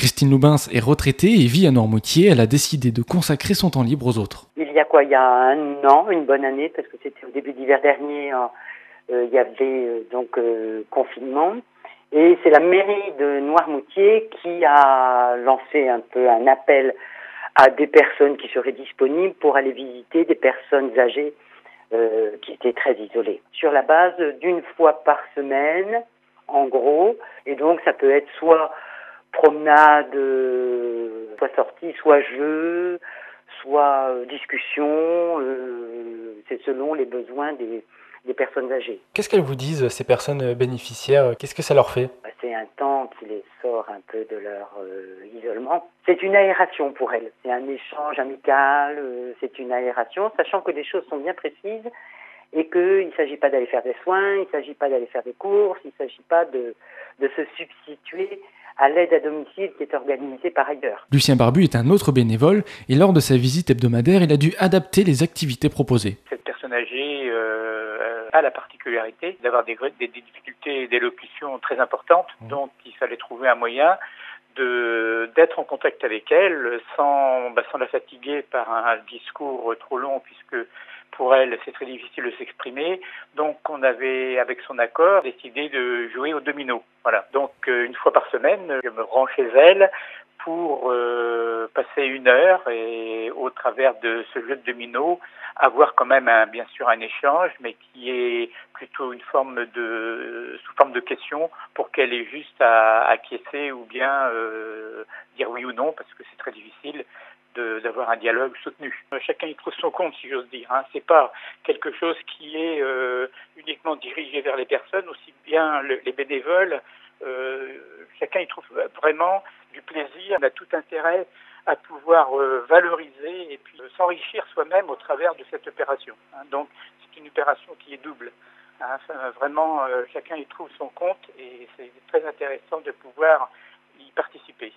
Christine Loubens est retraitée et vit à Noirmoutier. Elle a décidé de consacrer son temps libre aux autres. Il y a un an, une bonne année, parce que c'était au début de l'hiver dernier, il y avait confinement. Et c'est la mairie de Noirmoutier qui a lancé un peu un appel à des personnes qui seraient disponibles pour aller visiter des personnes âgées qui étaient très isolées. Sur la base d'une fois par semaine, en gros. Et donc ça peut être soit promenade, soit sortie, soit jeu, soit discussion. C'est selon les besoins des personnes âgées. Qu'est-ce qu'elles vous disent, ces personnes bénéficiaires? Qu'est-ce que ça leur fait? C'est un temps qui les sort un peu de leur isolement. C'est une aération pour elles. C'est un échange amical, c'est une aération, sachant que les choses sont bien précises et qu'il ne s'agit pas d'aller faire des soins, il ne s'agit pas d'aller faire des courses, il ne s'agit pas de se substituer à l'aide à domicile qui est organisée par ailleurs. Lucien Barbu est un autre bénévole et lors de sa visite hebdomadaire, il a dû adapter les activités proposées. Cette personne âgée a la particularité d'avoir des difficultés d'élocution très importantes, donc il fallait trouver un moyen d'être en contact avec elle sans la fatiguer par un discours trop long, puisque pour elle c'est très difficile de s'exprimer. Donc on avait, avec son accord, décidé de jouer au domino. Voilà. Donc une fois par semaine, je me rends chez elle pour passer 1 heure et au travers de ce jeu de domino, avoir quand même bien sûr un échange, mais qui est plutôt sous forme de question pour qu'elle ait juste à acquiescer ou bien dire oui ou non, parce que c'est très difficile d'avoir un dialogue soutenu. Chacun y trouve son compte, si j'ose dire. C'est pas quelque chose qui est uniquement dirigé vers les personnes, aussi bien les bénévoles. Chacun y trouve vraiment du plaisir. On a tout intérêt à pouvoir valoriser et puis s'enrichir soi-même au travers de cette opération. Donc c'est une opération qui est double. Vraiment, chacun y trouve son compte et c'est très intéressant de pouvoir y participer.